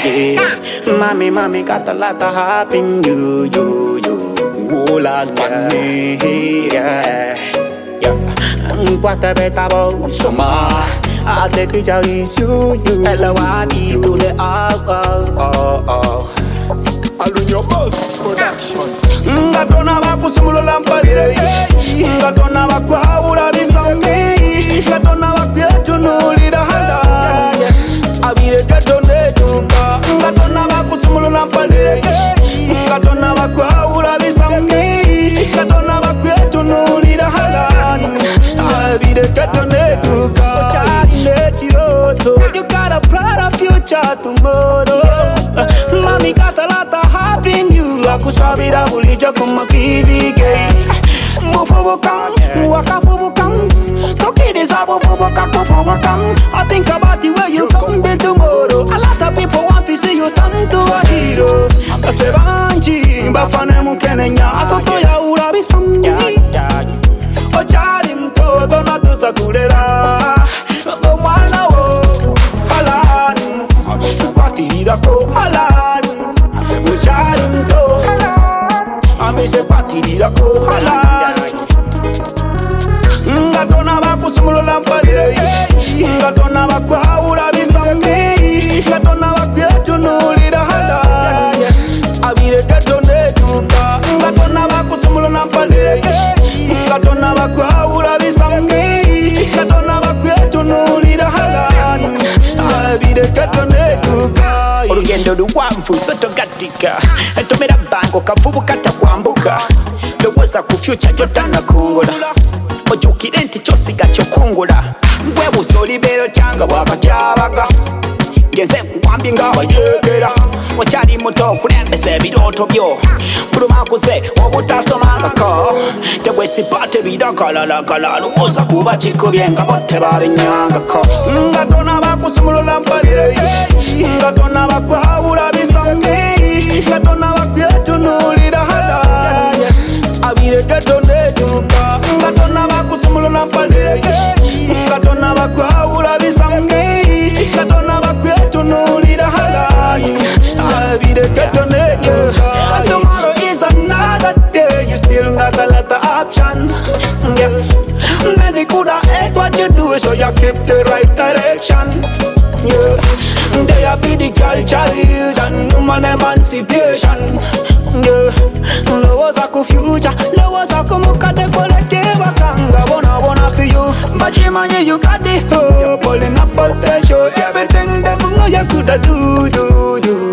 Mommy got a lot of hype in you. Oh, last money, yeah. What a better boy, so I'll take picture is you. Hello, I need to the Alun your boss production. Ngatona bakusumulo lampalire. Ngatona bakwaula bisambi. Ngatona bakwetu nulira handa. Abire katone tuka. Ngatona bakusumulo lampalire. Ngatona bakwaula bisambi. Ngatona bakwetu nulira handa. Abire katone tuka. You got a brighter future tomorrow. Mommy got a lot of hype in you. Akusabira bulijo kuma kivige. Mufubukam, wakafubukam. Tokidizabo fubukam, fubukam. I think about the way you come be tomorrow. A lot of people want to see you turn to a hero. Asebanji, bafane mukenenya. Asoto ya urabi samdi. Ochari mtoto na tusakulera. Omwana wo, halani. Kwatirira ko halani. Ochari mto. Amise kwatirira ko halani. Ngatona bakusumulo lampalire. Ngatona bakwaula bisambi. Ngatona bakwetu nulira halani. Abire katone tuka. Ngatona bakusumulo lampalire. Ngatona bakwaula bisambi. Ngatona bakwetu nulira halani. Abire katone tuka. Urugendo ruwamvu soto gatika. Entomera bango kavubu kata kwambuka. Lowoza ku future jotana kungola. Ojukire nti kyosiga kyokungula. Gwe busolibero kyanga bwakatyabaga. Genze kuwambye nga bayegera. Wakyali muto okulembesa ebirooto byo. Buluma kuze obutasomangako. Tebwesipate birakalala. Lowooza kuba kikubye nga bo tebabinyangako. Ngatona bakusumulula lampalire. Ngatona bakwawula bisambi. Ngatona bakwetunulira halali. Abire katone tuka. Ngatona bakusumulula lampalire. Ngatona bakwawula bisambi. Ngatona bakwetunulira halali. Abire katone tuka. Tomorrow is another day. You still got a lot of options. Yeah. Many coulda hate what you do, so you keep the right direction. Yeah. They are be the culture and human emancipation. Yeah. Lowoza ku future, lowoza ku mukade kolekeba kanga bona for you. But you got the hope, pulling up potential. Everything that you coulda do.